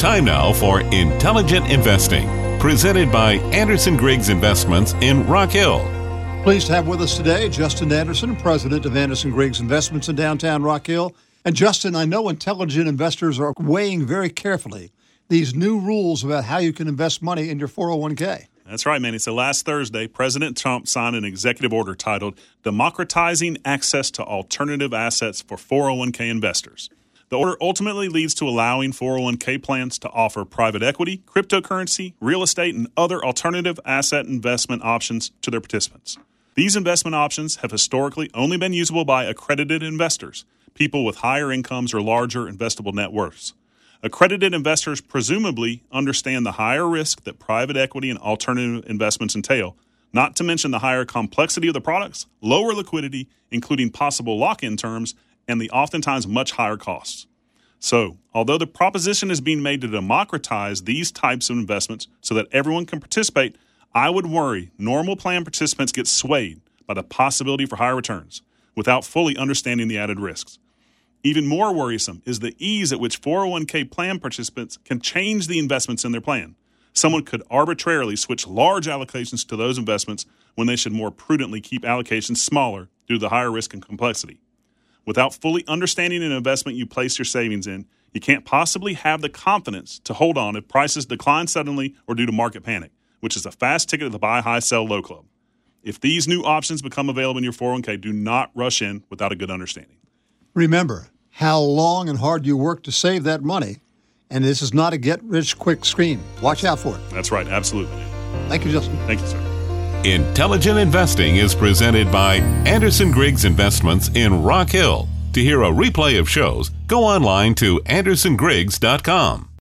Time now for Intelligent Investing, presented by Anderson Griggs Investments in Rock Hill. Pleased to have with us today Justin Anderson, president of Anderson Griggs Investments in downtown Rock Hill. And Justin, I know intelligent investors are weighing very carefully these new rules about how you can invest money in your 401k. That's right, Manny. So last Thursday, President Trump signed an executive order titled Democratizing Access to Alternative Assets for 401k Investors. The order ultimately leads to allowing 401k plans to offer private equity, cryptocurrency, real estate, and other alternative asset investment options to their participants. These investment options have historically only been usable by accredited investors, people with higher incomes or larger investable net worths. Accredited investors presumably understand the higher risk that private equity and alternative investments entail, not to mention the higher complexity of the products, lower liquidity, including possible lock-in terms, and the oftentimes much higher costs. So, although the proposition is being made to democratize these types of investments so that everyone can participate, I would worry normal plan participants get swayed by the possibility for higher returns without fully understanding the added risks. Even more worrisome is the ease at which 401k plan participants can change the investments in their plan. Someone could arbitrarily switch large allocations to those investments when they should more prudently keep allocations smaller due to the higher risk and complexity. Without fully understanding an investment you place your savings in, you can't possibly have the confidence to hold on if prices decline suddenly or due to market panic, which is a fast ticket to the buy high, sell low club. If these new options become available in your 401k, do not rush in without a good understanding. Remember how long and hard you work to save that money, and this is not a get-rich-quick scheme. Watch out for it. That's right, absolutely. Thank you, Justin. Thank you, sir. Intelligent Investing is presented by Anderson Griggs Investments in Rock Hill. To hear a replay of shows, go online to andersongriggs.com.